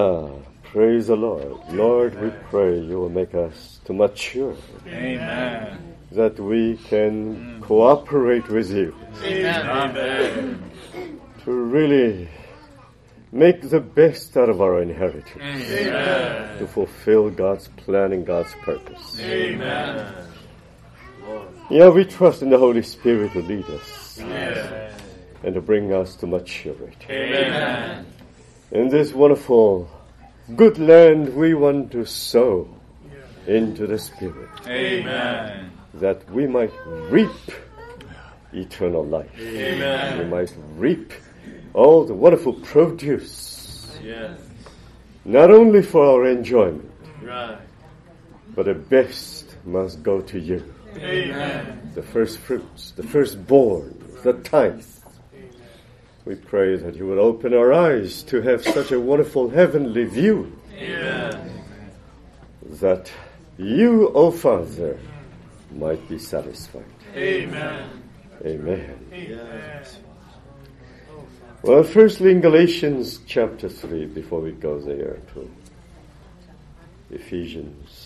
Praise the Lord. Lord, we pray you will make us to mature. Amen. That we can cooperate with you. Amen. To really make the best out of our inheritance. Amen. To fulfill God's plan and God's purpose. Amen. Yeah, we trust in the Holy Spirit to lead us. Amen. And to bring us to maturity. Amen. In this wonderful, good land we want to sow into the Spirit. Amen. That we might reap eternal life. Amen. We might reap all the wonderful produce. Yes. Not only for our enjoyment, Right. but the best must go to you. Amen. The first fruits, the firstborn, the tithe. We pray that you would open our eyes to have such a wonderful heavenly view. Amen. That you, O Father, might be satisfied. Amen. Amen. Yes. Well, firstly in Galatians chapter 3, before we go there to Ephesians.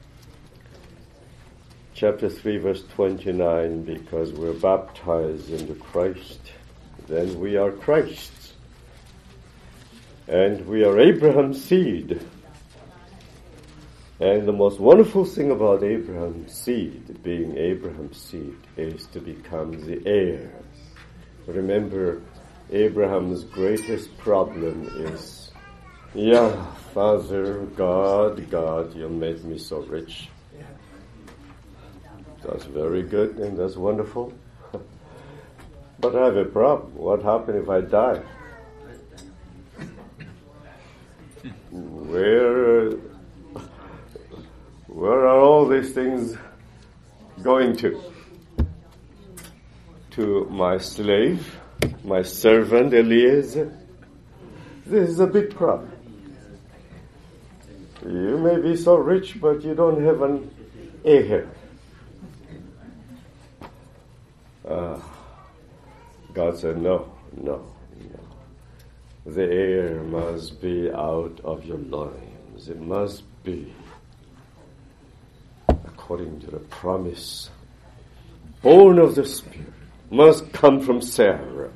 Chapter 3, verse 29, because we're baptized into Christ, then we are Christ's. And we are Abraham's seed. And the most wonderful thing about Abraham's seed, being Abraham's seed, is to become the heir. Remember, Abraham's greatest problem is, Father, God, you made me so rich. That's very good and that's wonderful. But I have a problem. What happens if I die? Where are all these things going to? To my slave, my servant Eliezer? This is a big problem. You may be so rich, but you don't have an heir. God said, no. The heir must be out of your loins. It must be according to the promise. Born of the Spirit, must come from Sarah.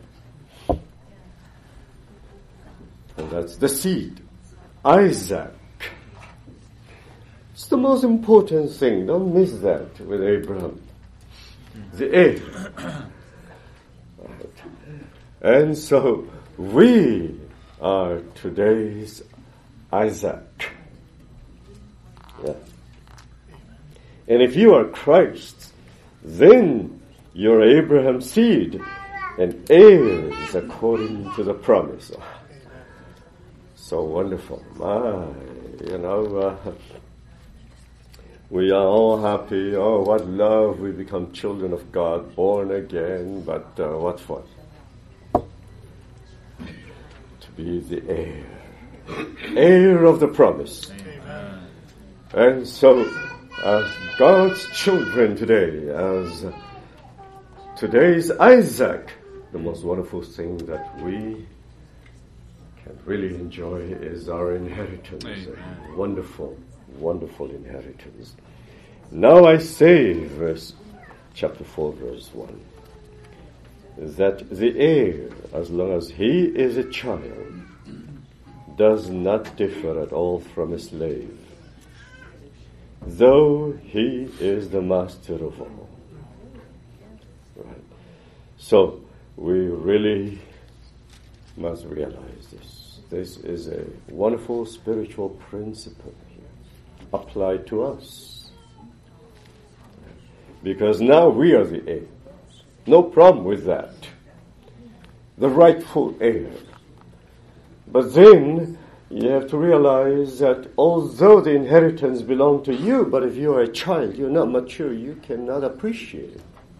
And that's the seed. Isaac. It's the most important thing. Don't miss that with Abraham. The heir. And so we are today's Isaac. Yeah. And if you are Christ, then you're Abraham's seed and heirs according to the promise. So wonderful. We are all happy. Oh, what love. We become children of God, born again. But what for? To be the heir of the promise. Amen. And so, as God's children today, as today's Isaac, the most wonderful thing that we can really enjoy is our inheritance. Amen. Wonderful, wonderful inheritance. Now I say, chapter 4, verse 1, that the heir, as long as he is a child, does not differ at all from a slave, though he is the master of all. Right. So we really must realize this. This is a wonderful spiritual principle here, applied to us. Because now we are the heirs. No problem with that. The rightful heir. But then you have to realize that although the inheritance belongs to you, but if you are a child, you're not mature, you cannot appreciate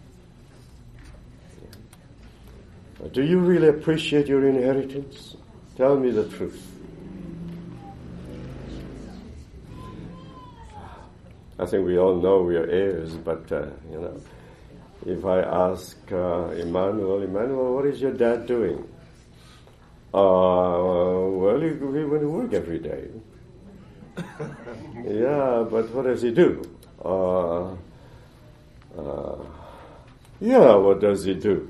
it. Do you really appreciate your inheritance? Tell me the truth. I think we all know we are heirs, but, if I ask Emmanuel, what is your dad doing? Well, he went to work every day. Yeah, but what does he do? Yeah, what does he do?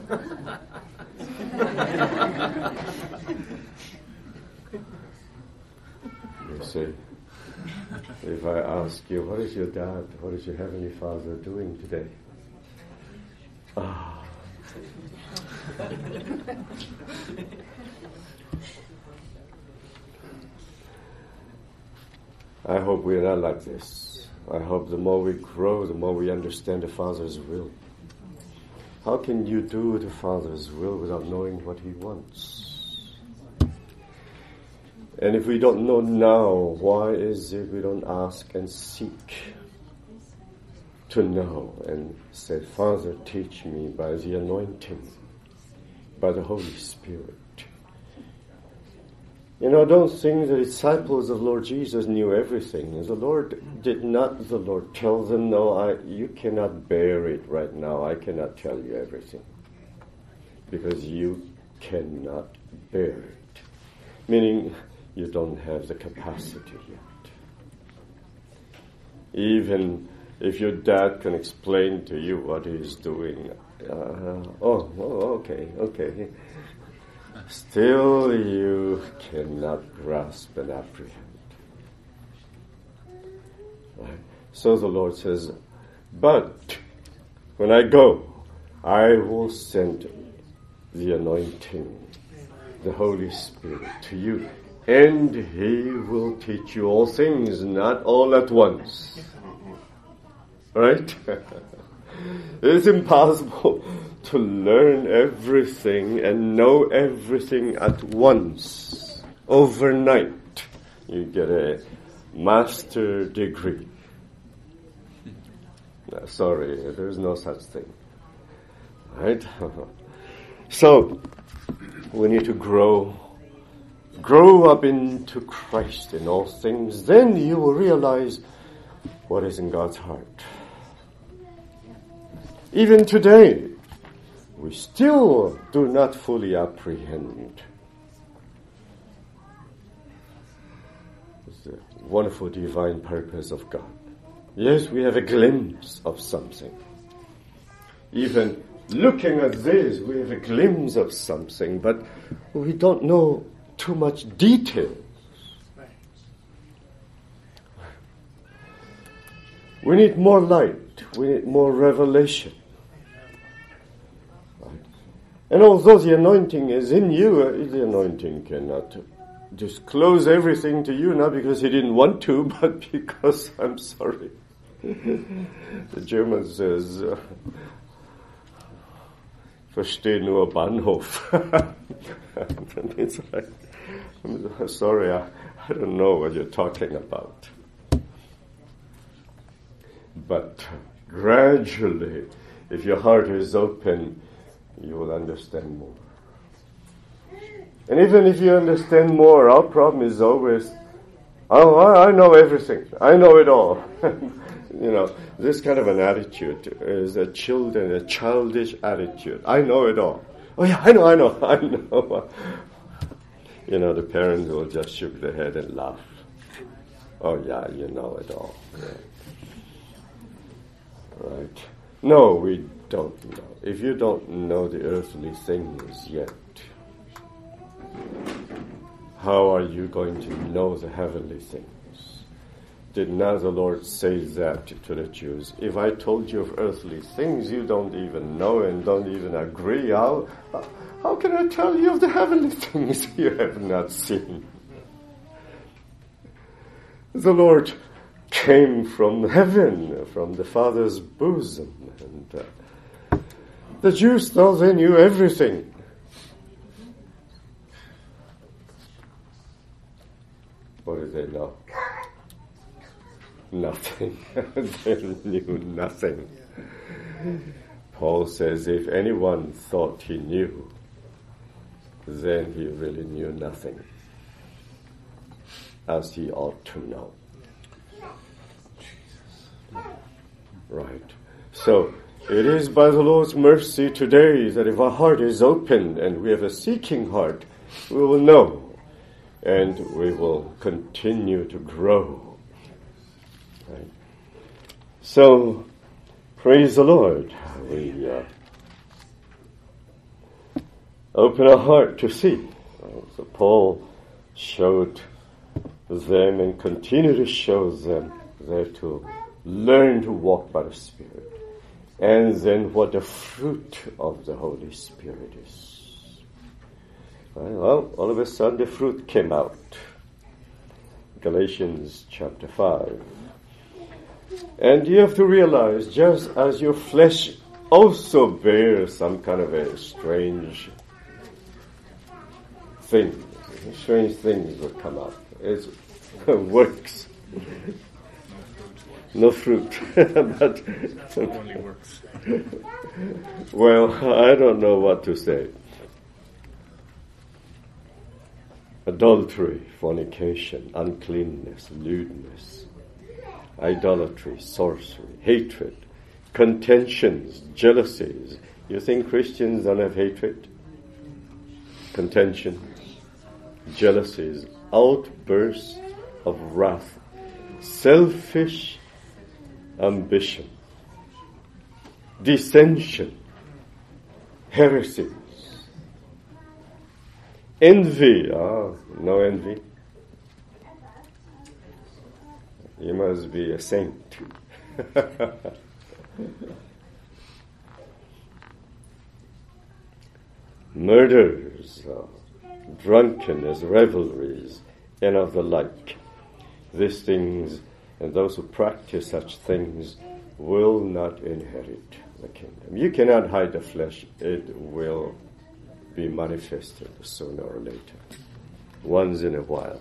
You see, if I ask you, what is your dad, what is your Heavenly Father doing today? I hope we are not like this. I hope the more we grow, the more we understand the Father's will. How can you do the Father's will without knowing what He wants? And if we don't know now, why is it we don't ask and seek to know and say, Father, teach me by the anointing, by the Holy Spirit. You know, don't think the disciples of Lord Jesus knew everything. The Lord tell them, no, you cannot bear it right now. I cannot tell you everything. Because you cannot bear it. Meaning, you don't have the capacity yet. Even if your dad can explain to you what he's doing, okay. Still you cannot grasp and apprehend. Right? So the Lord says, but when I go, I will send the anointing, the Holy Spirit to you, and He will teach you all things, not all at once. Right? It's impossible to learn everything and know everything at once. Overnight, you get a master degree. No, sorry, there's no such thing. Right? So, we need to grow up into Christ in all things. Then you will realize what is in God's heart. Even today, we still do not fully apprehend the wonderful divine purpose of God. Yes, we have a glimpse of something. Even looking at this, we have a glimpse of something, but we don't know too much detail. We need more light. We need more revelation. And although the anointing is in you, the anointing cannot disclose everything to you, not because He didn't want to, but because, I'm sorry, the German says, verstehe nur Bahnhof. It's like, I'm sorry, I don't know what you're talking about. But gradually, if your heart is open, you will understand more. And even if you understand more, our problem is always, I know everything. I know it all. You know, this kind of an attitude is a childish attitude. I know it all. Oh yeah, I know. You know, the parents will just shake their head and laugh. Oh yeah, you know it all. Right? No, we don't know. If you don't know the earthly things yet, how are you going to know the heavenly things? Did not the Lord say that to the Jews? If I told you of earthly things you don't even know and don't even agree, how can I tell you of the heavenly things you have not seen? The Lord came from heaven, from the Father's bosom, and the Jews thought they knew everything. What did they know? Nothing. They knew nothing. Paul says, if anyone thought he knew, then he really knew nothing, as he ought to know. Right. So, it is by the Lord's mercy today that if our heart is open and we have a seeking heart, we will know and we will continue to grow. Right? So, praise the Lord. We open our heart to see. So Paul showed them and continue to show them there to learn to walk by the Spirit. And then what the fruit of the Holy Spirit is. Well, all of a sudden the fruit came out. Galatians chapter 5. And you have to realize, just as your flesh also bears some kind of a strange things will come out. It works. No fruit. But only works. Well, I don't know what to say. Adultery, fornication, uncleanness, lewdness, idolatry, sorcery, hatred, contentions, jealousies. You think Christians don't have hatred? Contentions, jealousies, outbursts of wrath, selfish ambition, dissension, heresies, envy. No envy. You must be a saint. Murders, drunkenness, revelries, and of the like. These things, and those who practice such things, will not inherit the kingdom. You cannot hide the flesh. It will be manifested sooner or later. Once in a while.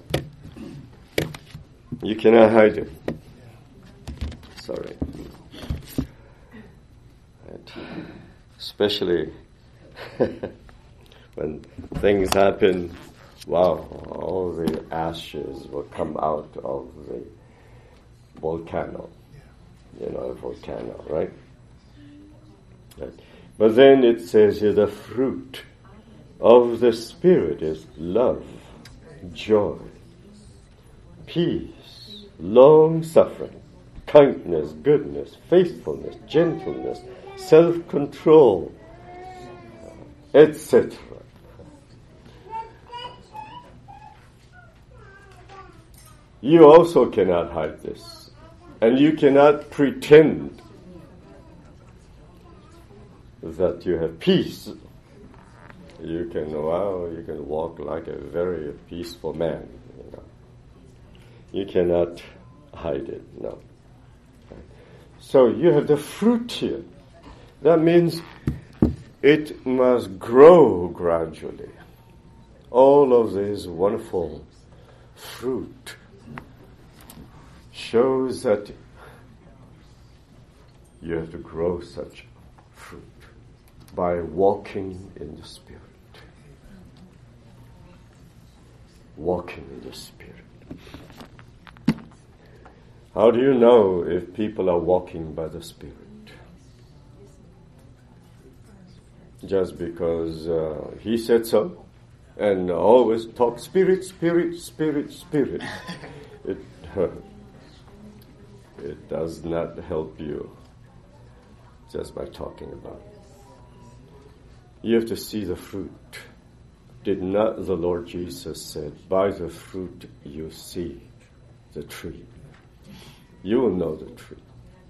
You cannot hide it. Sorry. And especially when things happen, wow, all the ashes will come out of the volcano. You know, a volcano, right? But then it says here, the fruit of the Spirit is love, joy, peace, long-suffering, kindness, goodness, faithfulness, gentleness, self-control, etc. You also cannot hide this. And you cannot pretend that you have peace. You can walk like a very peaceful man. You cannot hide it, no. So you have the fruit here. That means it must grow gradually. All of this wonderful fruit shows that you have to grow such fruit by walking in the Spirit. Walking in the Spirit. How do you know if people are walking by the Spirit? Just because he said so, and always talk Spirit, Spirit, Spirit, Spirit. It does not help you just by talking about it. You have to see the fruit. Did not the Lord Jesus said, by the fruit you see the tree. You will know the tree.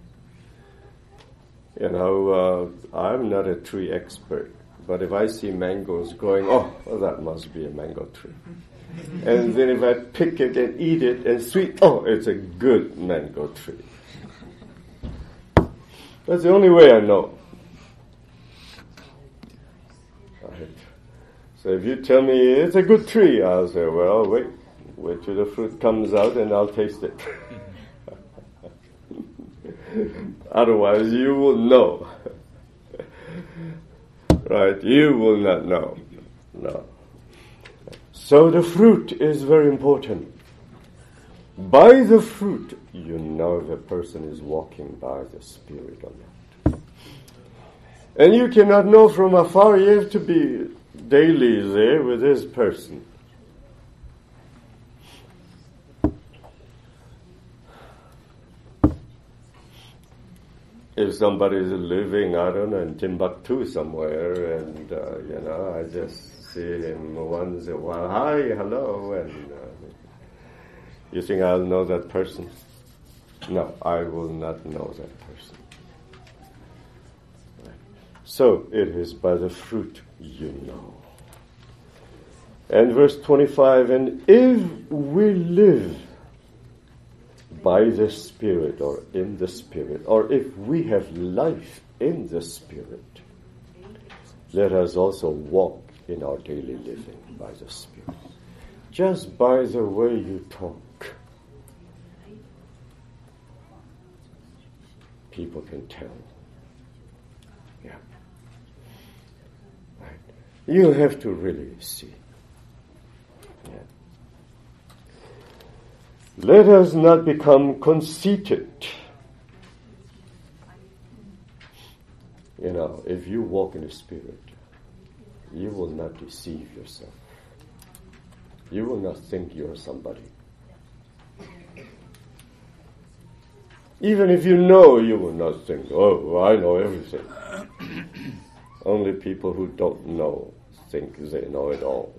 You know, I'm not a tree expert, but if I see mangoes growing, well, that must be a mango tree. And then if I pick it and eat it and sweet, it's a good mango tree. That's the only way I know. Right. So if you tell me it's a good tree, I'll say, well, wait till the fruit comes out and I'll taste it. Otherwise, you will know. Right? You will not know. No. So the fruit is very important. By the fruit, you know if a person is walking by the Spirit or not. And you cannot know from afar. You have to be daily there with this person. if somebody is living, I don't know, in Timbuktu somewhere, and, I just see him once in a while, hi, hello, and you think I'll know that person? No, I will not know that person. Right. So, it is by the fruit you know. And verse 25, and if we live by the Spirit or in the Spirit, or if we have life in the Spirit, let us also walk in our daily living by the Spirit. Just by the way you talk, people can tell. Yeah. Right. You have to really see. Yeah. Let us not become conceited. If you walk in the Spirit, you will not deceive yourself. You will not think you're somebody. Even if you know, you will not think, oh, I know everything. Only people who don't know think they know it all.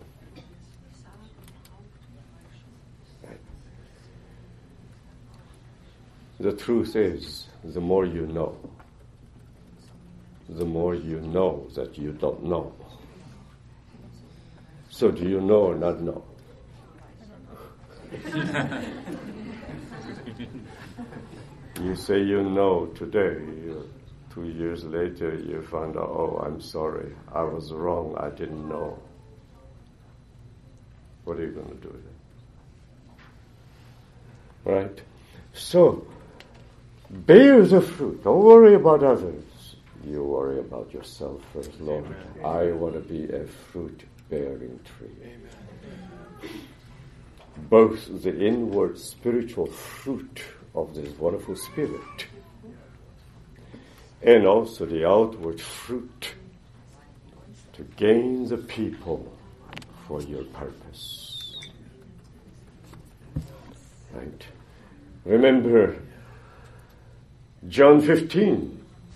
Right? The truth is, the more you know that you don't know. So do you know or not know? You say you know today, 2 years later you find out, oh, I'm sorry, I was wrong, I didn't know. What are you going to do with it? Right? So, bear the fruit. Don't worry about others. You worry about yourself first, Lord. Amen. I want to be a fruit-bearing tree. Amen. Both the inward spiritual fruit of this wonderful Spirit and also the outward fruit to gain the people for your purpose. Right? Remember John 15.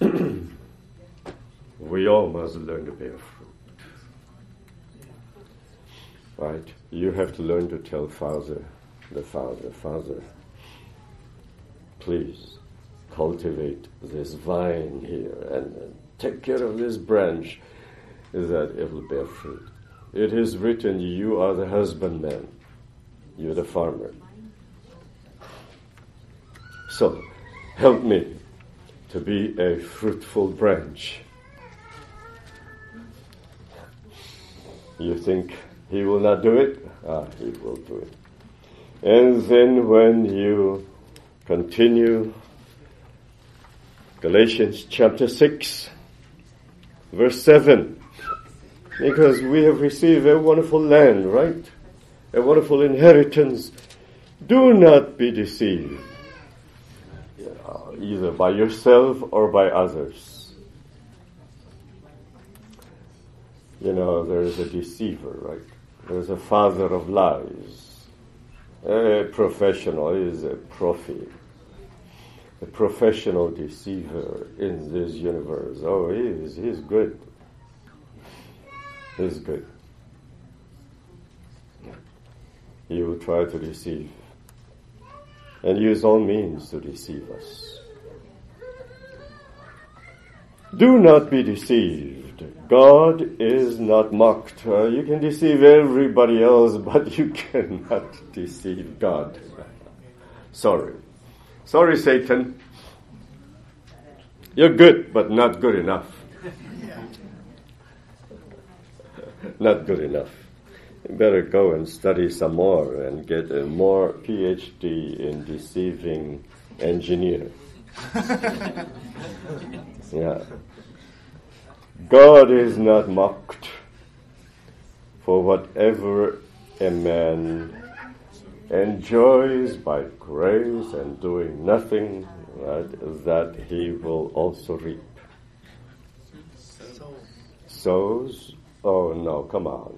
We all must learn to bear fruit. Right? You have to learn to tell Father, please cultivate this vine here and take care of this branch, that it will bear fruit. It is written, you are the husbandman, you're the farmer. So, help me to be a fruitful branch. You think he will not do it? He will do it. And then when you continue, Galatians chapter 6, verse 7, because we have received a wonderful land, right? A wonderful inheritance. Do not be deceived, either by yourself or by others. There is a deceiver, right? There's a father of lies. A professional is a prophet. A professional deceiver in this universe. Oh, he's good. He's good. He will try to deceive and use all means to deceive us. Do not be deceived. God is not mocked. You can deceive everybody else, but you cannot deceive God. Sorry, Satan. You're good, but not good enough. Not good enough. You better go and study some more and get a more PhD in deceiving engineer. Yeah. God is not mocked, for whatever a man enjoys by grace and doing nothing, right, that he will also reap. Sows? Oh no, come on.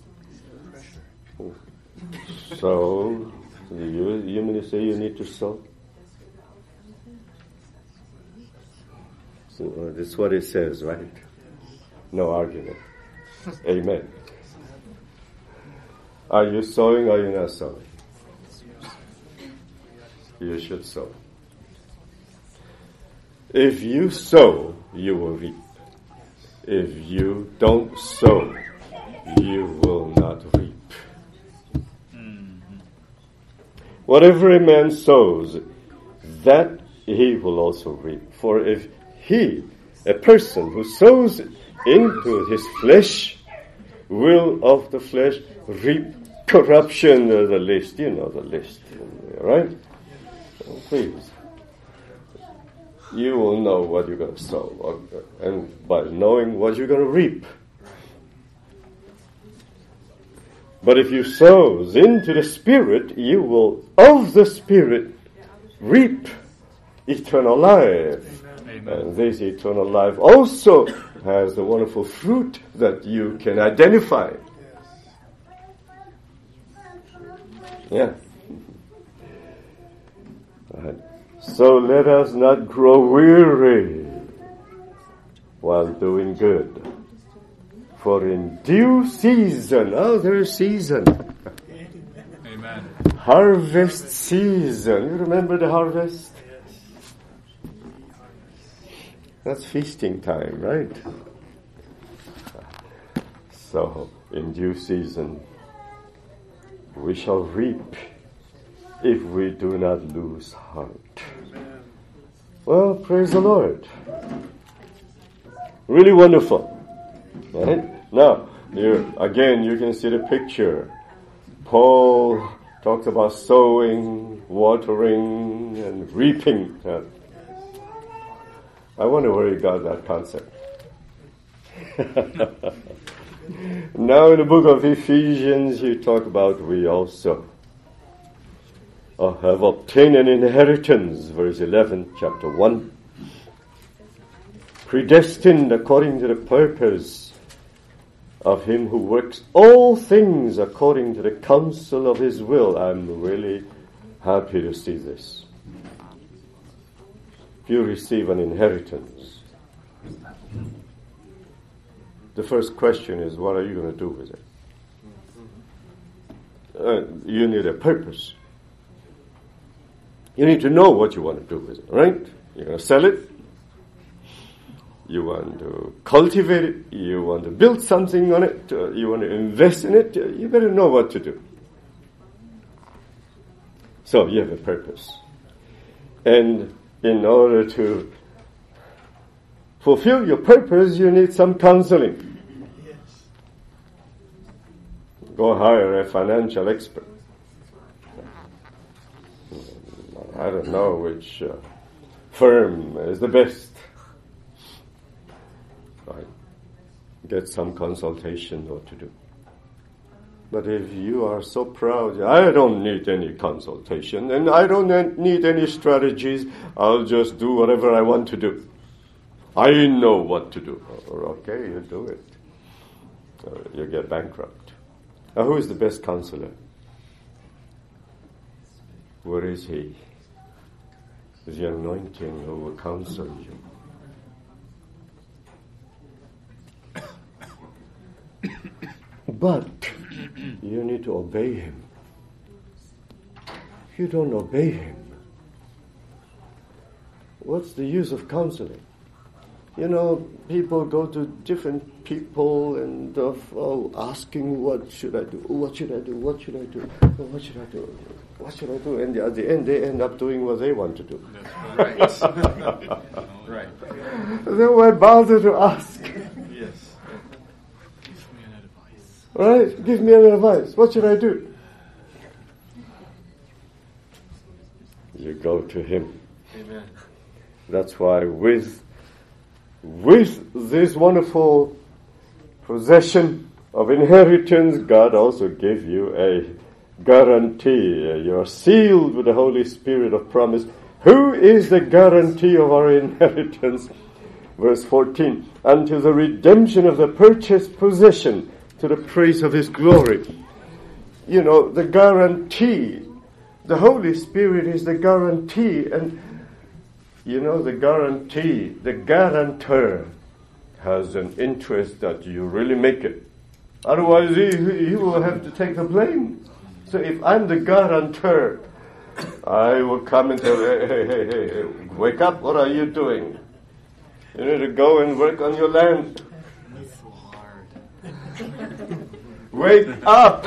So, you mean to say you need to sow? So, this is what it says, right? No argument. Amen. Are you sowing or are you not sowing? You should sow. If you sow, you will reap. If you don't sow, you will not reap. Whatever a man sows, that he will also reap. For if a person who sows into his flesh, will of the flesh reap corruption, the list, you know the list, right? So please, you will know what you're going to sow, and by knowing what you're going to reap. But if you sow into the Spirit, you will of the Spirit reap eternal life. Amen. And this eternal life also has a wonderful fruit that you can identify. Yeah. Right. So let us not grow weary while doing good. For in due season, there's season. Amen. Harvest season. You remember the harvest? That's feasting time, right? So, in due season, we shall reap if we do not lose heart. Well, praise the Lord. Really wonderful. Right? Now, again, you can see the picture. Paul talks about sowing, watering, and reaping. I wonder where he got that concept. Now in the book of Ephesians, he talks about we also have obtained an inheritance, verse 11, chapter 1. Predestined according to the purpose of him who works all things according to the counsel of his will. I'm really happy to see this. If you receive an inheritance, the first question is, what are you going to do with it? You need a purpose. You need to know what you want to do with it, right? You're going to sell it. You want to cultivate it. You want to build something on it. You want to invest in it. You better know what to do. So you have a purpose. And in order to fulfill your purpose, you need some counseling. Yes. Go hire a financial expert. I don't know which firm is the best. Right. Get some consultation what to do. But if you are so proud, I don't need any consultation and I don't need any strategies, I'll just do whatever I want to do. I know what to do. Okay, you do it. You get bankrupt. Now, who is the best counselor? Where is he? Is the anointing who will counsel you. But you need to obey him. If you don't obey him, what's the use of counseling? You know, people go to different people and asking, what should I do? What should I do? What should I do? What should I do? What should I do? And at the end, they end up doing what they want to do. That's right. Right. Then why bother to ask? Yes. Give me an advice. Right? Give me an advice. What should I do? You go to him. Amen. That's why with this wonderful possession of inheritance, God also gave you a guarantee. You are sealed with the Holy Spirit of promise. Who is the guarantee of our inheritance? Verse 14, until the redemption of the purchased possession, to the praise of his glory. You know, the guarantee, the Holy Spirit is the guarantee, and the guarantor has an interest that you really make it. Otherwise, he will have to take the blame. So if I'm the guarantor, I will come and tell, hey, wake up, what are you doing? You need to go and work on your land. That's so hard. Wake up!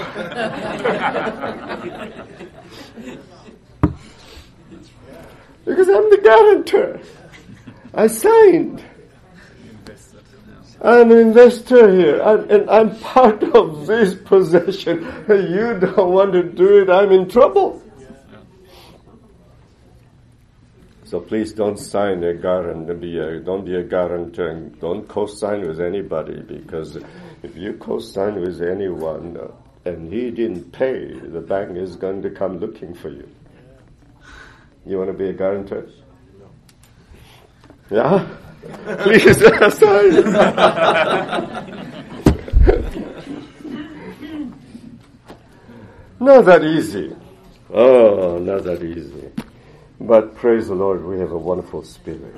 Because I'm the guarantor. I signed. I'm an investor here, and I'm part of this possession. You don't want to do it, I'm in trouble. So please don't sign a guarantor, don't be a guarantor, and don't co-sign with anybody, because if you co-sign with anyone and he didn't pay, the bank is going to come looking for you. You want to be a guarantor? Yeah? Please sign. Not that easy. Oh, not that easy. But praise the Lord, we have a wonderful spirit.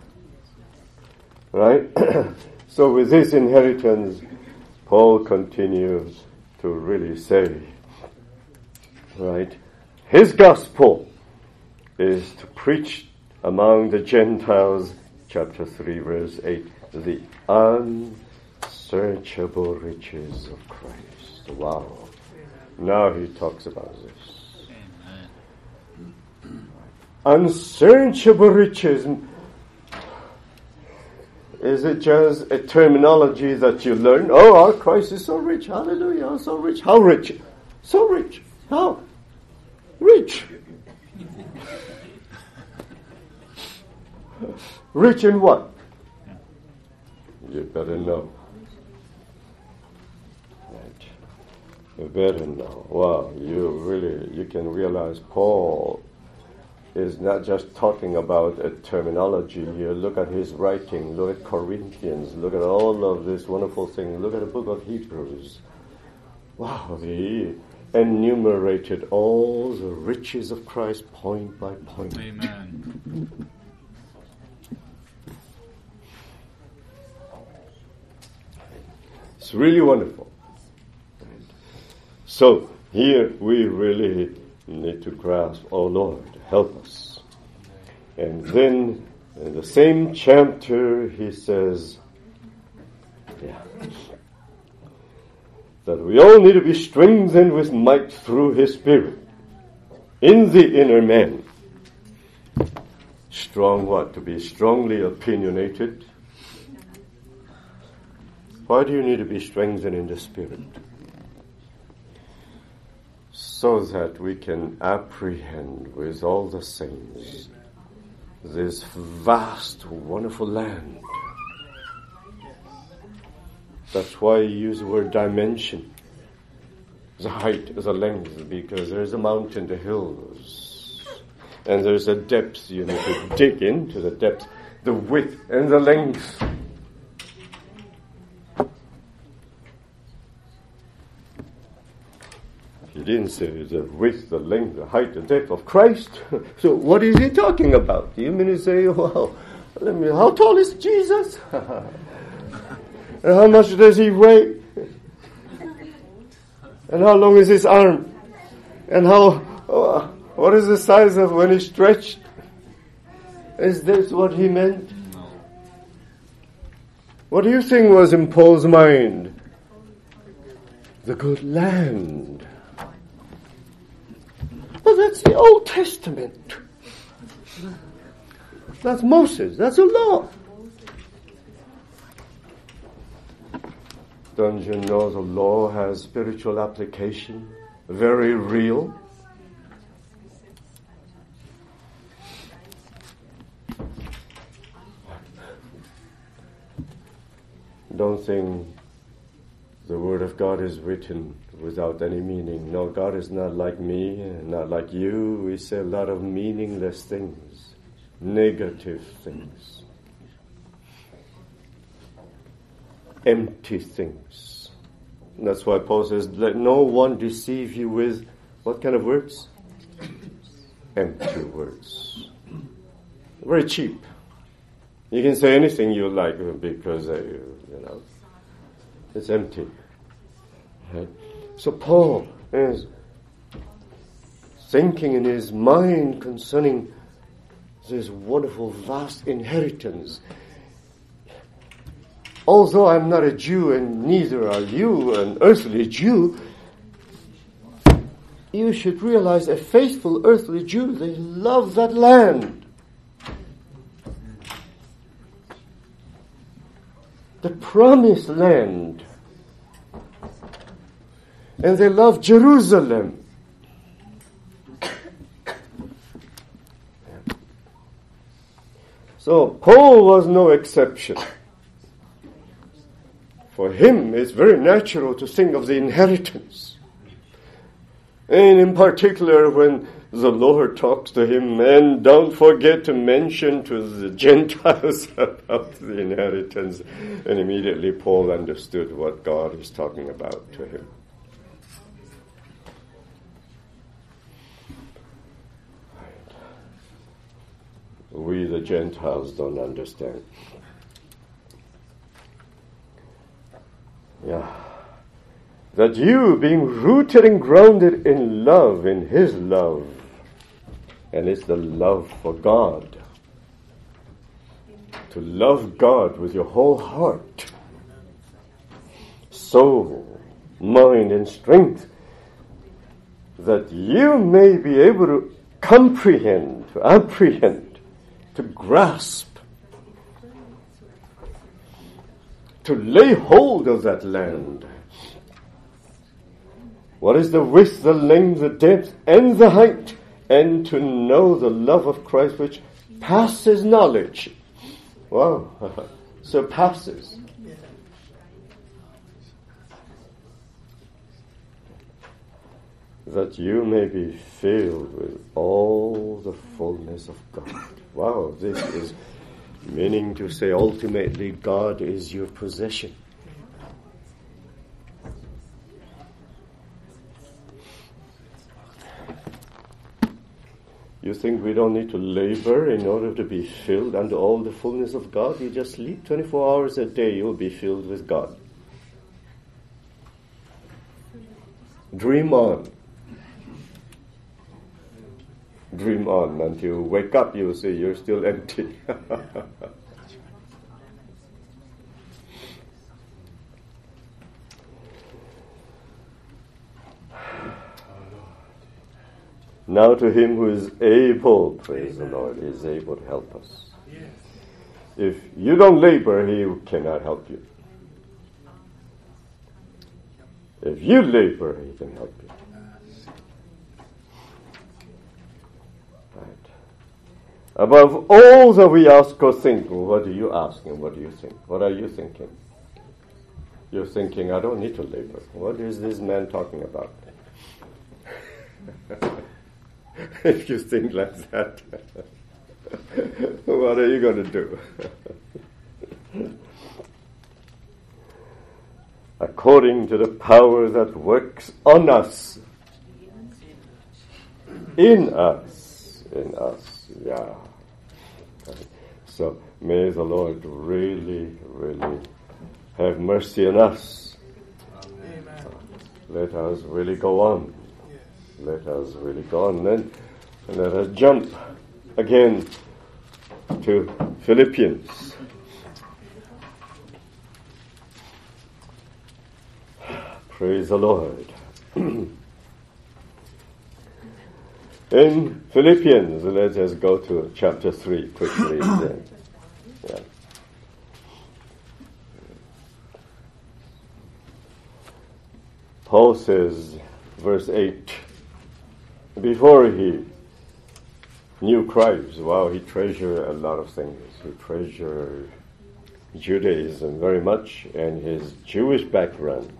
Right? So with this inheritance, Paul continues to really say, right, his gospel is to preach among the Gentiles, chapter 3, verse 8, the unsearchable riches of Christ. Wow. Now he talks about this. Unsearchable riches. Is it just a terminology that you learn? Oh, our Christ is so rich. Hallelujah. So rich. How rich? So rich. How? Rich. Rich in what? You better know. Right. You better know. Wow, you can realize Paul is not just talking about a terminology here. Look at his writing. Look at Corinthians. Look at all of this wonderful thing. Look at the book of Hebrews. Wow, he enumerated all the riches of Christ point by point. Amen. It's really wonderful. So here we really need to grasp, oh Lord, help us. And then in the same chapter he says, that we all need to be strengthened with might through his Spirit in the inner man. Strong what? To be strongly opinionated. Why do you need to be strengthened in the Spirit? So that we can apprehend with all the saints this vast, wonderful land. That's why I use the word dimension. The height, the length, because there's a mountain, the hills. And there's a depth, you need to dig into the depth, the width and the length. He didn't say the width, the length, the height, the depth of Christ. So what is he talking about? You mean to say, well, how tall is Jesus? And how much does he weigh? And how long is his arm? And what is the size of when he's stretched? Is this what he meant? What do you think was in Paul's mind? The good land. Well, that's the Old Testament. That's Moses. That's the law. Don't you know the law has spiritual application? Very real. Don't think the Word of God is written without any meaning. No, God is not like me, not like you. We say a lot of meaningless things, negative things, empty things. And that's why Paul says, let no one deceive you with what kind of words? Empty words. very cheap. You can say anything you like because, it's empty. Right? So Paul is thinking in his mind concerning this wonderful, vast inheritance. Although I'm not a Jew and neither are you, an earthly Jew, you should realize a faithful earthly Jew, they love that land. The promised land. And they love Jerusalem. So Paul was no exception. For him, it's very natural to think of the inheritance. And in particular, when the Lord talks to him, and don't forget to mention to the Gentiles about the inheritance. And immediately Paul understood what God is talking about to him. We, the Gentiles, don't understand. That you, being rooted and grounded in love, in His love, and it's the love for God. To love God with your whole heart, soul, mind, and strength, that you may be able to comprehend, to apprehend, to grasp, to lay hold of that land. What is the width, the length, the depth, and the height? And to know the love of Christ which passes knowledge. Wow, surpasses. That you may be filled with all the fullness of God. Wow, this is meaning to say ultimately God is your possession. You think we don't need to labor in order to be filled unto all the fullness of God? You just sleep 24 hours a day, you'll be filled with God. Dream on. Dream on until you wake up, you'll see you're still empty. Now to Him who is able, praise the Lord, is able to help us. Yes. If you don't labor, He cannot help you. If you labor, He can help you. Right. Above all that we ask or think, what do you ask and what do you think? What are you thinking? You're thinking, I don't need to labor. What is this man talking about? If you think like that, what are you going to do? According to the power that works on us, in us, yeah. So may the Lord really, really have mercy on us. Amen. Let us really go on. Let us really go on then, and let us jump again to Philippians. Praise the Lord. In Philippians, let us go to chapter 3 quickly then. Yeah. Paul says, verse 8, before he knew Christ, wow, he treasured a lot of things. He treasured Judaism very much and his Jewish background.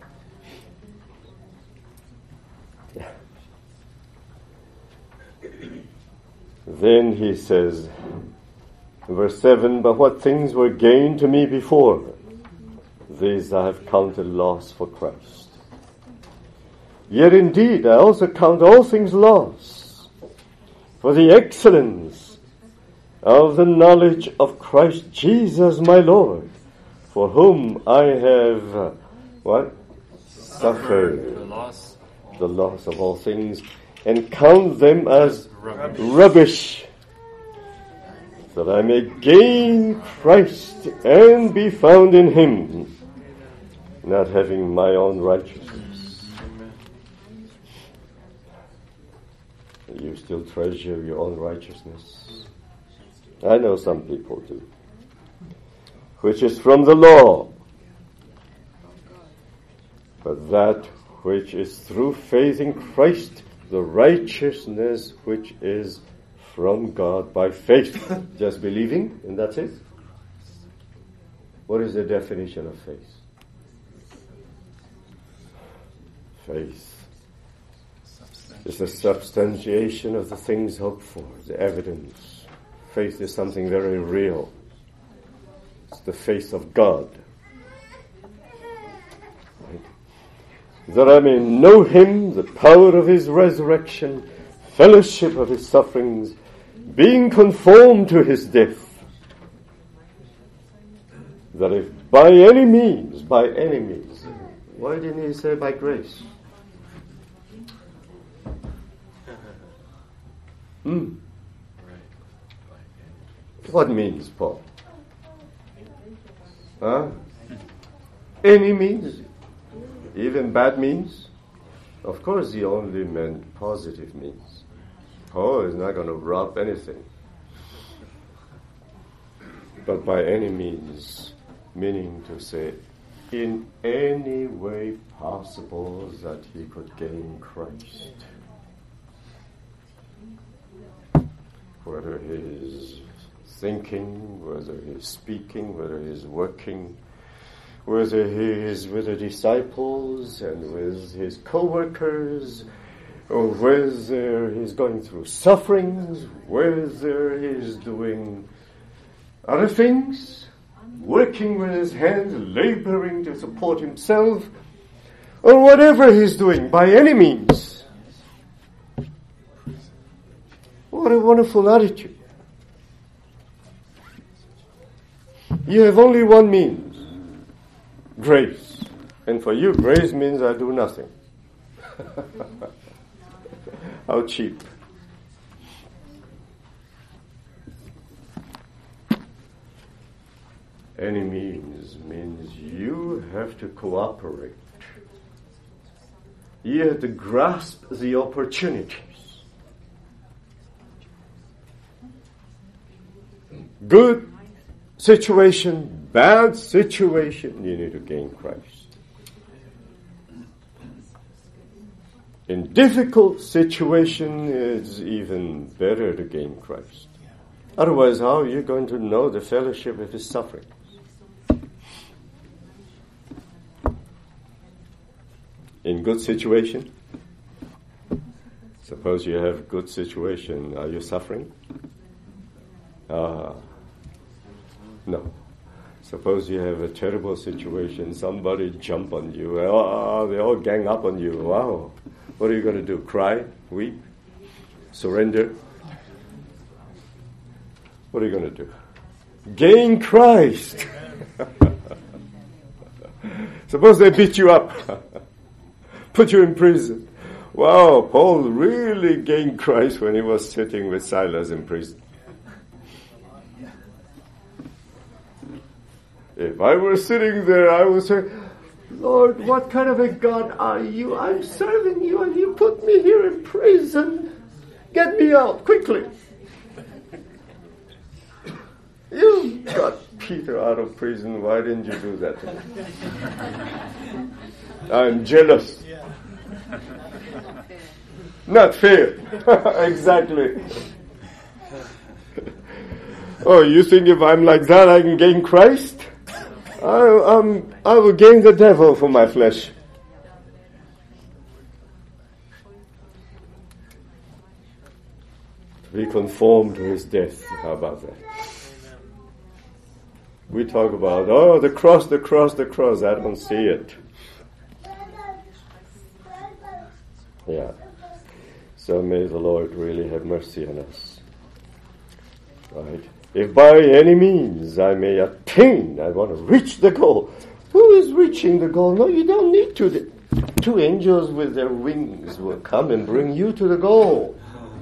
Then he says, verse 7, but what things were gained to me before, these I have counted loss for Christ. Yet indeed I also count all things loss for the excellence of the knowledge of Christ Jesus my Lord, for whom I have, what? Suffered the loss of all things, and count them as rubbish, that I may gain Christ and be found in him, not having my own righteousness. You still treasure your own righteousness? I know some people do. Which is from the law, but that which is through faith in Christ, the righteousness which is from God by faith. Just believing, and that's it. What is the definition of faith? Faith is the substantiation of the things hoped for, the evidence. Faith is something very real. It's the faith of God. Right? That I may know him, the power of his resurrection, fellowship of his sufferings, being conformed to his death, that if by any means, why didn't he say by grace? What means, Paul? Any means? Even bad means? Of course he only meant positive means. Paul is not going to rob anything. But by any means, meaning to say, in any way possible that he could gain Christ. Whether he is thinking, whether he is speaking, whether he is working, whether he is with the disciples and with his co-workers, or whether he's going through sufferings, whether he's doing other things, working with his hands, laboring to support himself, or whatever he's doing, by any means. What a wonderful attitude. You have only one means, grace. And for you, grace means I do nothing. How cheap. Any means you have to cooperate. You have to grasp the opportunities. Good situation, bad situation, you need to gain Christ. In difficult situation, it's even better to gain Christ. Otherwise, how are you going to know the fellowship of his suffering? In good situation, suppose you have good situation, are you suffering? No. Suppose you have a terrible situation, somebody jump on you, they all gang up on you, wow. What are you going to do? Cry? Weep? Surrender? What are you going to do? Gain Christ. Suppose they beat you up, put you in prison. Wow, Paul really gained Christ when he was sitting with Silas in prison. If I were sitting there, I would say, Lord, what kind of a God are you? I'm serving you and you put me here in prison. Get me out quickly. You got Peter out of prison. Why didn't you do that to me? I'm jealous. Not fair. Exactly. Oh, you think if I'm like that I can gain Christ? I will gain the devil for my flesh. To be conformed to his death. How about that? We talk about, the cross, the cross, the cross. I don't see it. Yeah. So may the Lord really have mercy on us. Right? If by any means I may attain, I want to reach the goal. Who is reaching the goal? No, you don't need to. The 2 angels with their wings will come and bring you to the goal.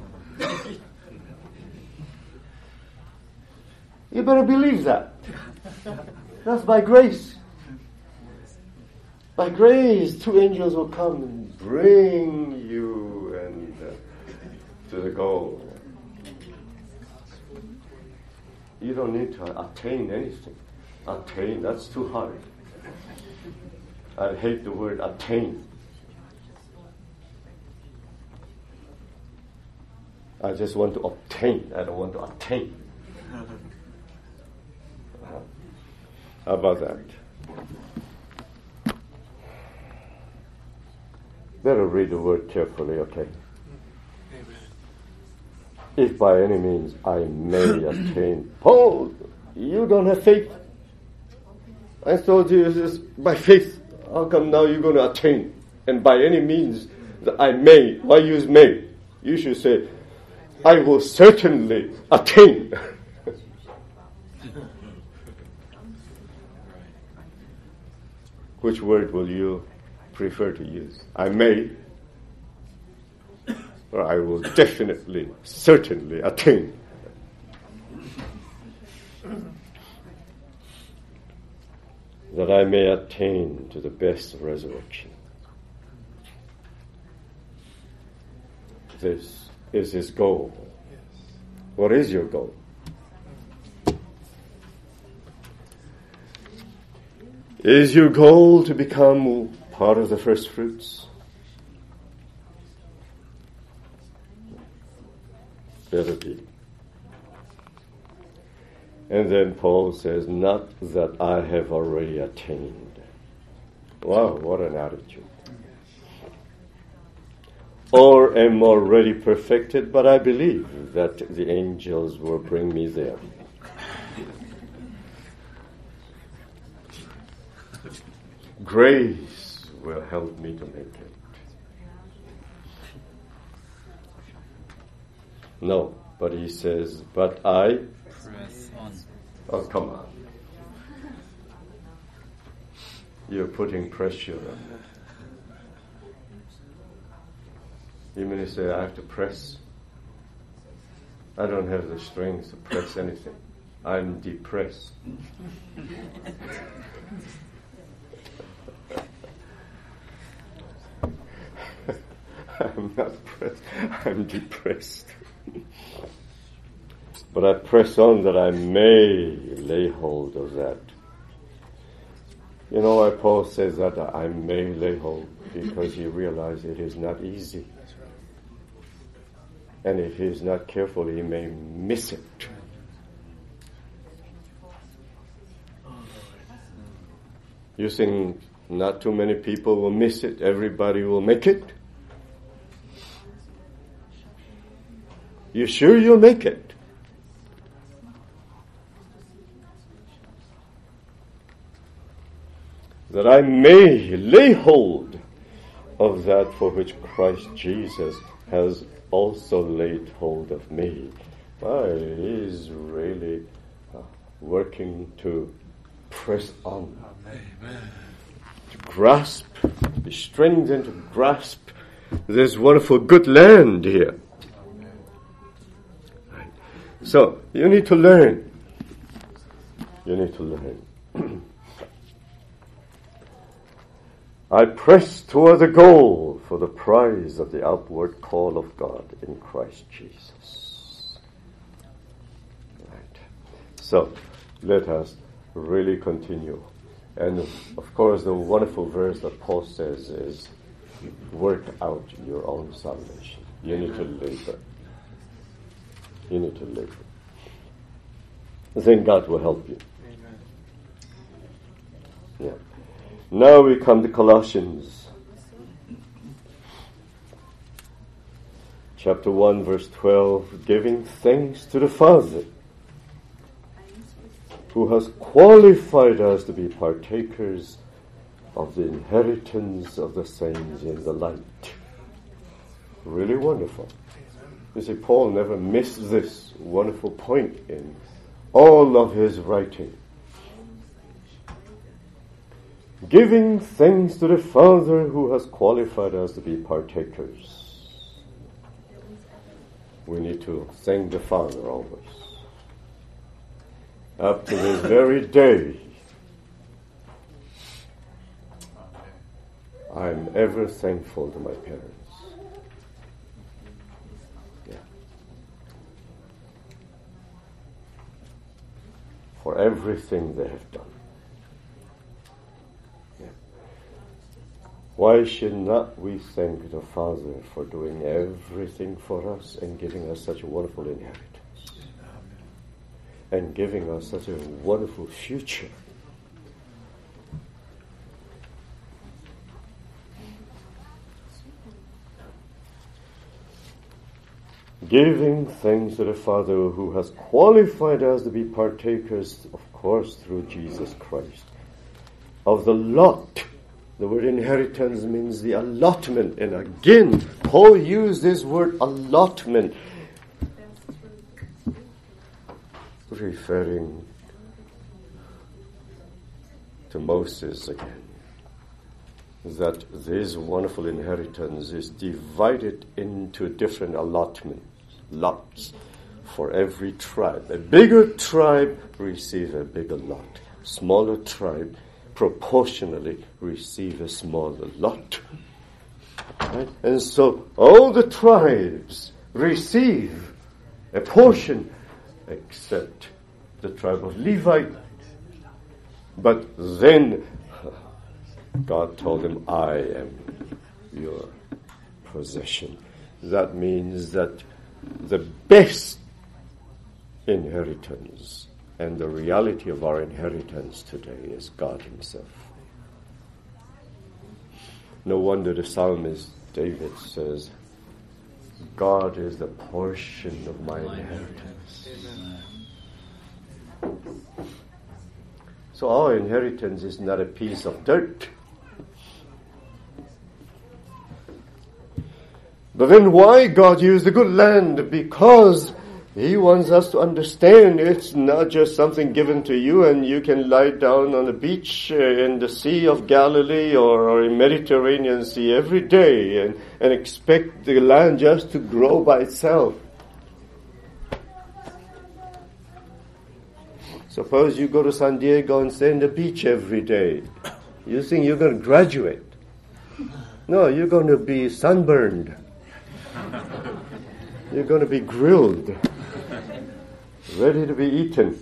You better believe that. That's by grace. By grace, 2 angels will come and bring you to the goal. You don't need to attain anything. Attain, that's too hard. I hate the word attain. I just want to obtain. I don't want to attain. How about that? Better read the word carefully, okay? If by any means I may attain. Paul, you don't have faith. I thought it was by faith. How come now you're going to attain? And by any means that I may. Why use may? You should say, I will certainly attain. Which word will you prefer to use? I may, or I will definitely, certainly attain. That I may attain to the best resurrection. This is his goal. What is your goal? Is your goal to become part of the first fruits? Better be. And then Paul says, not that I have already attained. Wow, what an attitude. Or am already perfected, but I believe that the angels will bring me there. Grace will help me to make it. No, but he says, but I press on. Oh, come on. You're putting pressure on. You mean to say I have to press? I don't have the strength to press anything. I'm depressed. I'm not pressed. I'm depressed. But I press on that I may lay hold of that. You know why Paul says that I may lay hold? Because he realized it is not easy. And if he is not careful, he may miss it. You think not too many people will miss it? Everybody will make it? You sure you'll make it? That I may lay hold of that for which Christ Jesus has also laid hold of me. He is really working to press on. Amen. To grasp, to be strengthened to grasp this wonderful good land here. Right. So, you need to learn. You need to learn. I press toward the goal for the prize of the upward call of God in Christ Jesus. Right. So, let us really continue. And of course, the wonderful verse that Paul says is, work out your own salvation. You need to labor. You need to labor. Then God will help you. Amen. Yeah. Now we come to Colossians. Chapter 1, verse 12, giving thanks to the Father, who has qualified us to be partakers of the inheritance of the saints in the light. Really wonderful. You see, Paul never missed this wonderful point in all of his writing. Giving thanks to the Father who has qualified us to be partakers. We need to thank the Father always. Up to this very day, I'm ever thankful to my parents. For everything they have done. Yeah. Why should not we thank the Father for doing everything for us and giving us such a wonderful inheritance? And giving us such a wonderful future? Giving thanks to the Father who has qualified us to be partakers, of course, through Jesus Christ, of the lot. The word inheritance means the allotment. And again, Paul used this word allotment, referring to Moses again. That this wonderful inheritance is divided into different allotments, lots, for every tribe. A bigger tribe receives a bigger lot. Smaller tribe proportionally receive a smaller lot. Right? And so all the tribes receive a portion except the tribe of Levi. But then God told him, I am your possession. That means that the best inheritance and the reality of our inheritance today is God himself. No wonder the psalmist David says, God is the portion of my inheritance. So our inheritance is not a piece of dirt. But then why God used the good land? Because he wants us to understand it's not just something given to you and you can lie down on the beach in the Sea of Galilee or in Mediterranean Sea every day and expect the land just to grow by itself. Suppose you go to San Diego and stay on the beach every day. You think you're going to graduate? No, you're going to be sunburned. You're going to be grilled, ready to be eaten.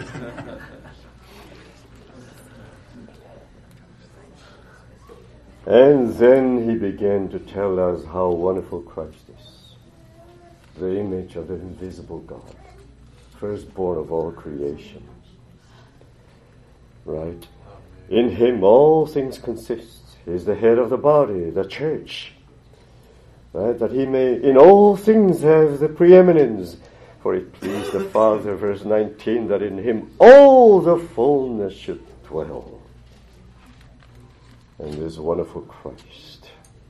And then he began to tell us how wonderful Christ is, the image of the invisible God, firstborn of all creation. Right? In him all things consist. He is the head of the body, the church. Right? That he may in all things have the preeminence. For it pleased the Father, verse 19, that in him all the fullness should dwell. And this wonderful Christ.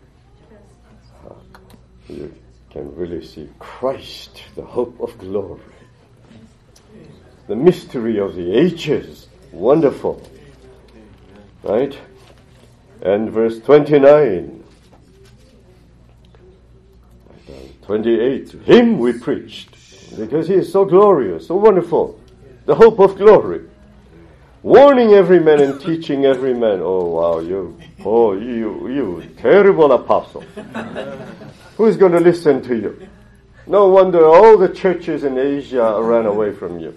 You can really see Christ, the hope of glory. The mystery of the ages. Wonderful. Right? And verse 29. 28, him we preached, because he is so glorious, so wonderful, the hope of glory, warning every man and teaching every man. Oh wow, you terrible apostle. Who is going to listen to you? No wonder all the churches in Asia ran away from you.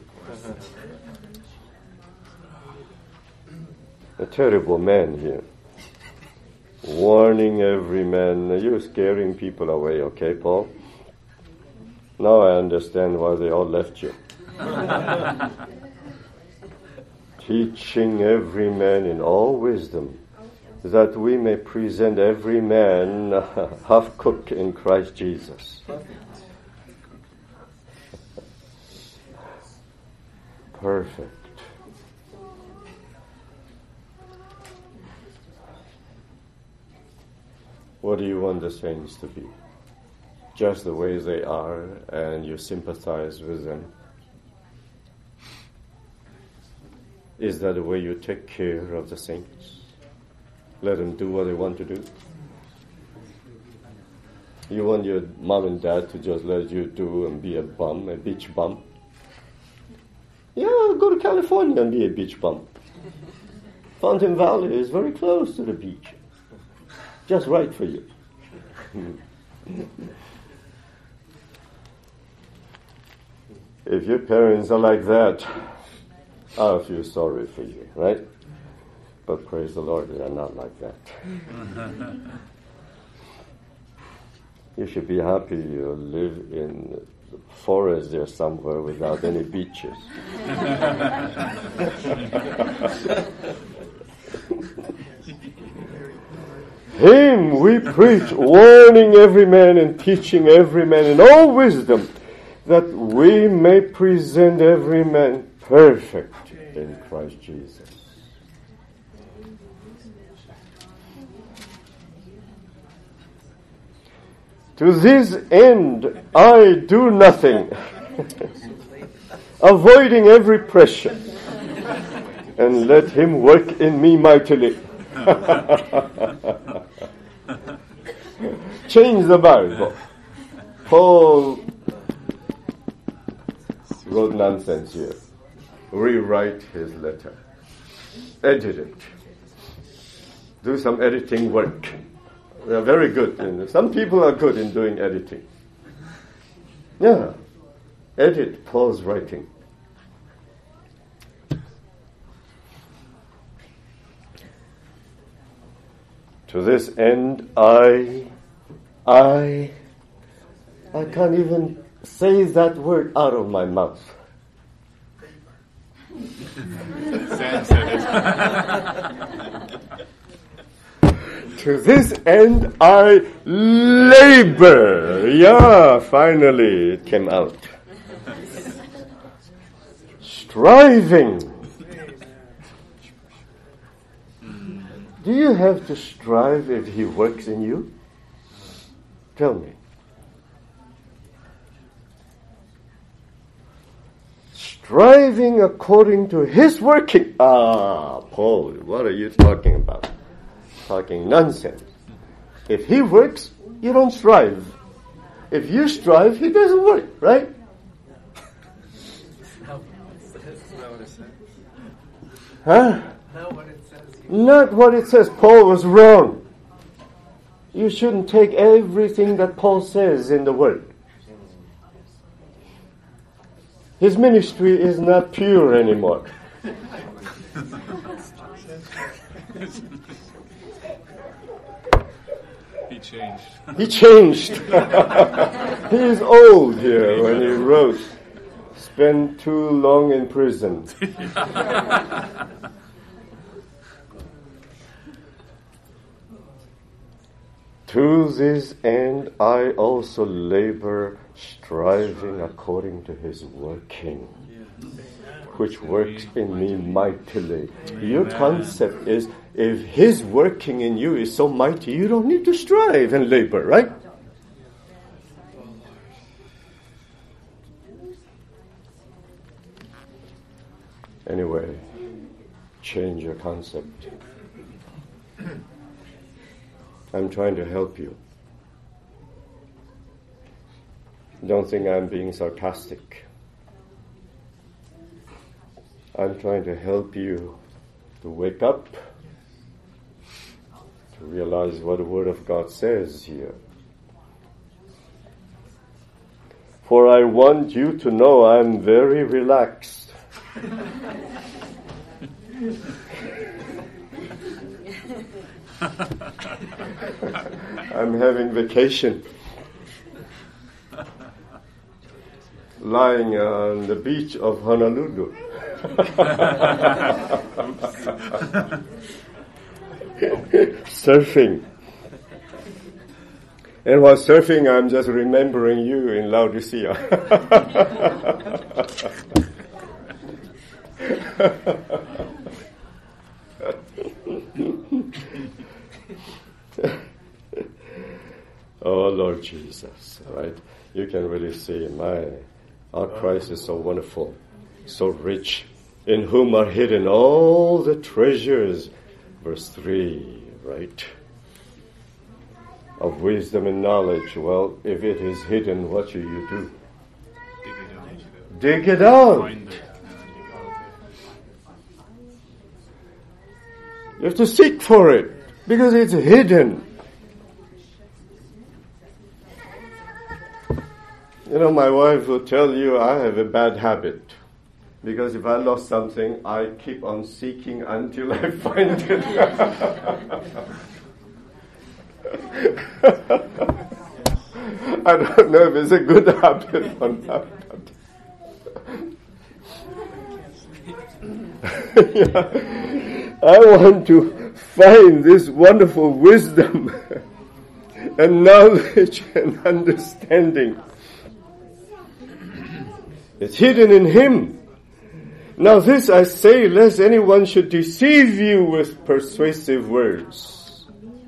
A terrible man here. Warning every man. You're scaring people away, okay, Paul? Now I understand why they all left you. Teaching every man in all wisdom, that we may present every man half-cooked in Christ Jesus. Perfect. What do you want the saints to be? just the way they are, and you sympathize with them? Is that the way you take care of the saints? Let them do what they want to do? You want your mom and dad to just let you do and be a bum, a beach bum? Yeah, go to California and be a beach bum. Fountain Valley is very close to the beach. Just right for you. If your parents are like that, I feel sorry for you, right? But praise the Lord, they are not like that. You should be happy you live in the forest there somewhere without any beaches. Him we preach, warning every man and teaching every man in all wisdom, that we may present every man perfect in Christ Jesus. To this end I do nothing, avoiding every pressure, and let him work in me mightily. Change the Bible. Paul wrote nonsense here. Rewrite his letter. Edit it. Do some editing work. They are very good. Some people are good in doing editing. Yeah. Edit Paul's writing. To this end, I can't even say that word out of my mouth. Sam said it. To this end, I labor. Yeah, finally it came out. Striving. Do you have to strive if he works in you? Tell me. Striving according to his working. Paul, what are you talking about? Talking nonsense. If he works, you don't strive. If you strive, he doesn't work, right? Huh? Not what it says. Paul was wrong. You shouldn't take everything that Paul says in the Word. His ministry is not pure anymore. He changed. He changed. He is old here when he wrote, spent too long in prison. To this end I also labor, striving according to his working, which works in me mightily. Your concept is, if his working in you is so mighty, you don't need to strive and labor, right? Anyway, change your concept. I'm trying to help you. Don't think I'm being sarcastic. I'm trying to help you to wake up, to realize what the Word of God says here. For I want you to know I'm very relaxed. I'm having vacation. Lying on the beach of Honolulu. Surfing. And while surfing, I'm just remembering you in Laodicea. Oh, Lord Jesus, right? You can really see, our Christ is so wonderful, so rich, in whom are hidden all the treasures, verse 3, right? Of wisdom and knowledge. Well, if it is hidden, what should you do? Dig it out. Find it. You have to seek for it, because it's hidden. You know, my wife will tell you I have a bad habit. Because if I lost something, I keep on seeking until I find it. I don't know if it's a good habit or not. Yeah. I want to find this wonderful wisdom and knowledge and understanding. It's hidden in Him. Now this I say, lest anyone should deceive you with persuasive words.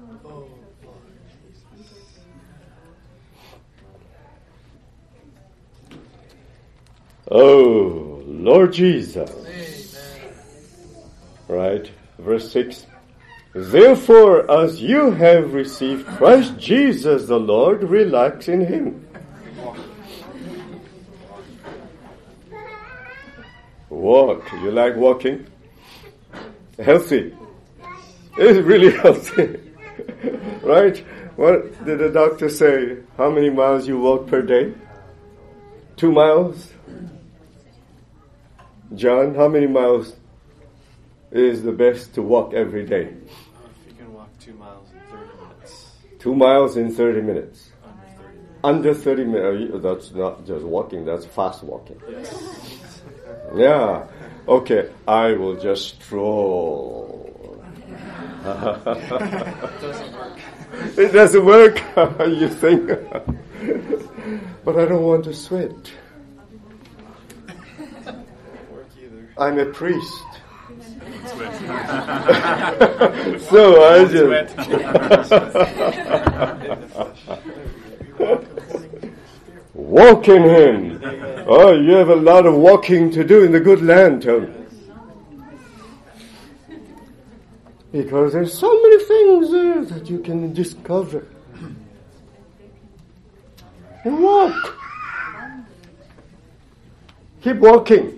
Oh, Lord Jesus. Right, verse 6. Therefore, as you have received Christ Jesus the Lord, relax in Him. Walk. You like walking? Healthy. It's really healthy. Right? What did the doctor say? How many miles you walk per day? 2 miles? John, how many miles is the best to walk every day? If you can walk 2 miles in 30 minutes. 2 miles in 30 minutes. Under 30 minutes. Under 30 minutes. That's not just walking, that's fast walking. Yes. Yeah. Okay, I will just stroll. It doesn't work, you think. But I don't want to sweat. I'm a priest. So I just walk in Him. Oh, you have a lot of walking to do in the good land, Tony. Because there's so many things there that you can discover. And walk. Keep walking.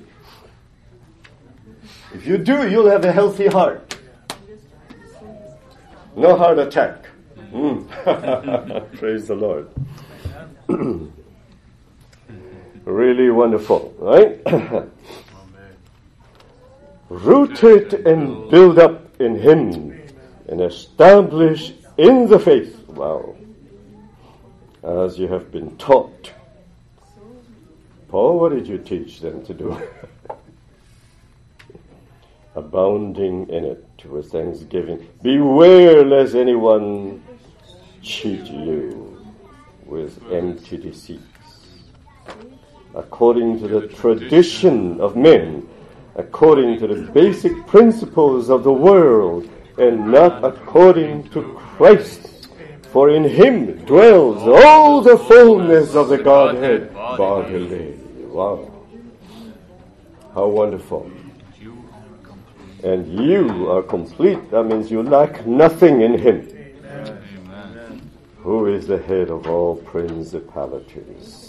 If you do, you'll have a healthy heart. No heart attack. Praise the Lord. Really wonderful, right? Rooted and built up in Him and established in the faith. Wow. As you have been taught. Paul, what did you teach them to do? Abounding in it with thanksgiving. Beware lest anyone cheat you with empty deceits. According to the tradition of men, according to the basic principles of the world, and not according to Christ. For in Him dwells all the fullness of the Godhead bodily. Wow. How wonderful. And you are complete. That means you lack nothing in Him. Amen. Who is the head of all principalities.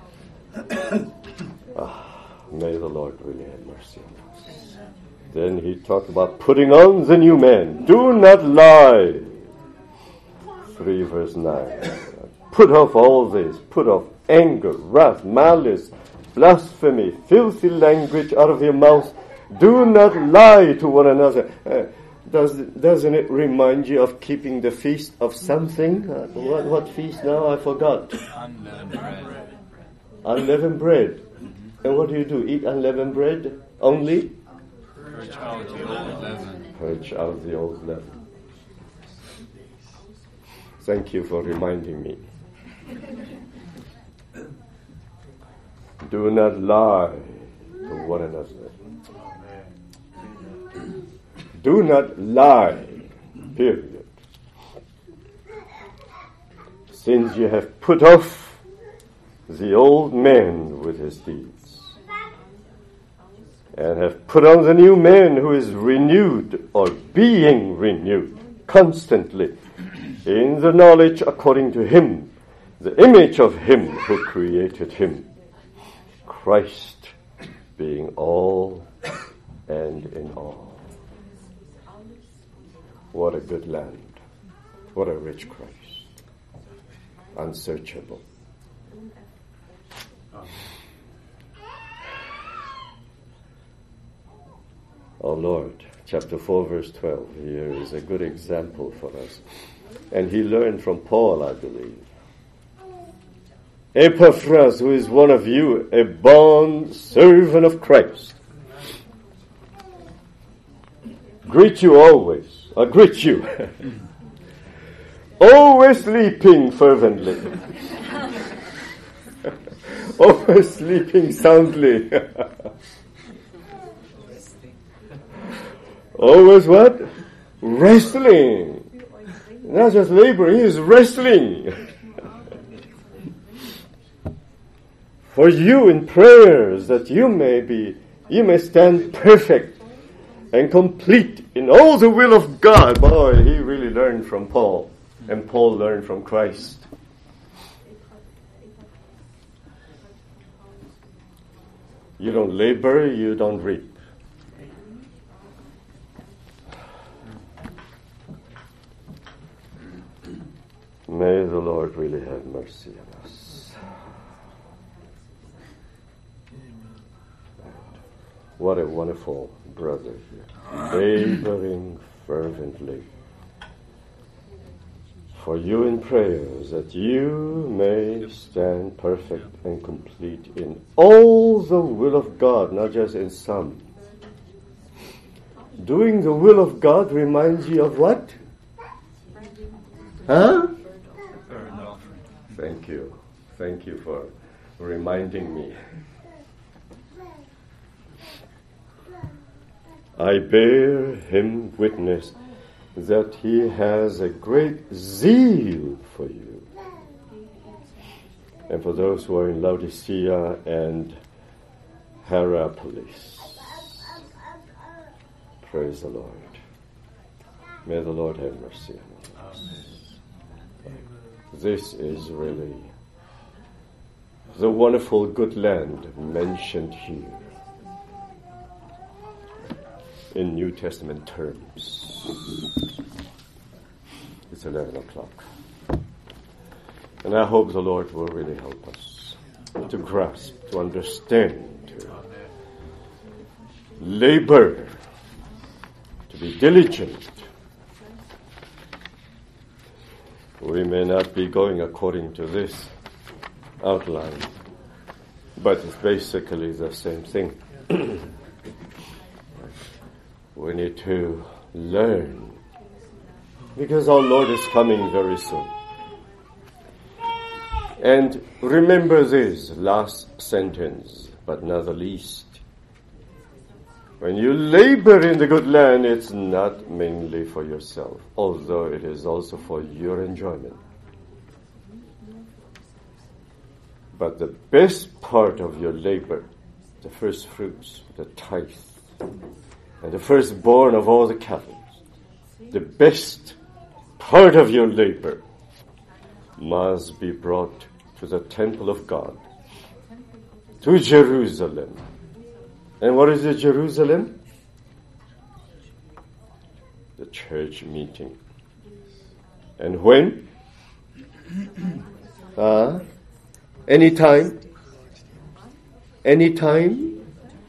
May the Lord really have mercy on us. Then he talked about putting on the new man. Do not lie. 3 verse 9. Put off all this. Put off anger, wrath, malice, blasphemy, filthy language out of your mouth. Do not lie to one another. Doesn't it remind you of keeping the feast of something? What feast now? I forgot. Unleavened bread. Unleavened bread. And what do? Eat unleavened bread only? Purge out the old leaven. Purge out the old leaven. Thank you for reminding me. Do not lie to one another. Do not lie. Period. since you have put off the old man with his deeds, and have put on the new man who is renewed or being renewed constantly in the knowledge according to him, the image of him who created him, Christ being all and in all. What a good land. What a rich Christ. Unsearchable. Our Lord, chapter 4, verse 12, here is a good example for us. And he learned from Paul, I believe. Epaphras, who is one of you, a bond servant of Christ, greet you always, or greet you, always sleeping fervently, always sleeping soundly, always what? Wrestling. Not just laboring, he is wrestling. For you in prayers, that you may stand perfect and complete in all the will of God. Boy, he really learned from Paul, and Paul learned from Christ. You don't labor, you don't reap. May the Lord really have mercy on us. What a wonderful brother here. Laboring fervently for you in prayers, that you may stand perfect and complete in all the will of God, not just in some. Doing the will of God reminds you of what? Huh? Thank you. Thank you for reminding me. I bear him witness that he has a great zeal for you. And for those who are in Laodicea and Hierapolis, praise the Lord. May the Lord have mercy on us. This is really the wonderful good land mentioned here in New Testament terms. It's 11 o'clock. And I hope the Lord will really help us to grasp, to understand, to labor, to be diligent. We may not be going according to this outline, but it's basically the same thing. We need to learn, because our Lord is coming very soon. And remember this last sentence, but not the least. When you labor in the good land, it's not mainly for yourself, although it is also for your enjoyment. But the best part of your labor, the first fruits, the tithe, and the firstborn of all the cattle, the best part of your labor must be brought to the temple of God, to Jerusalem. And what is the Jerusalem? The church meeting. And when? Anytime? Anytime?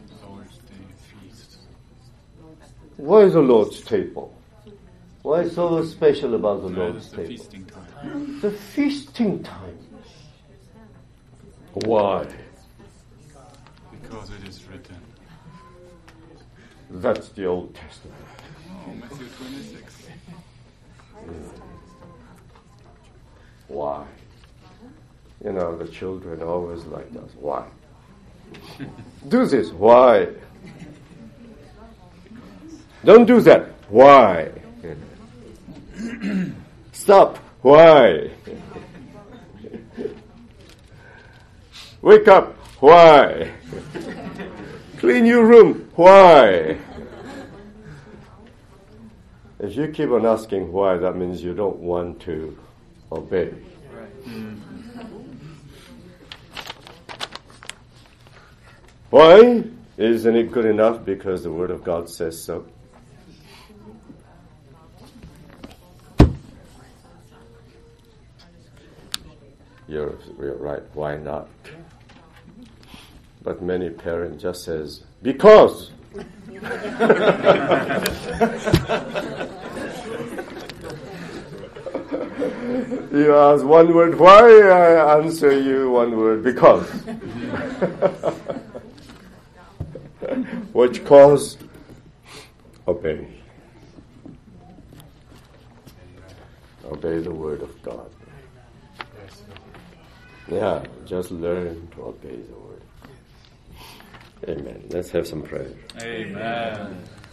Why is the Lord's table? Why is so special about the Lord's table? The feasting time. The feasting time. Why? Because it is written. That's the Old Testament. Oh, Matthew 26. Why? You know, the children always like us. Why? Do this. Why? Don't do that. Why? Stop. Why? Wake up. Why? Clean your room. Why? If you keep on asking why, that means you don't want to obey. Why? Isn't it good enough because the Word of God says so? You're right, why not? But many parents just says, because! You ask one word, why? I answer you one word, because. Which cause? Obey. Obey the word of God. Yeah, just learn to obey the word. Amen. Let's have some prayer. Amen.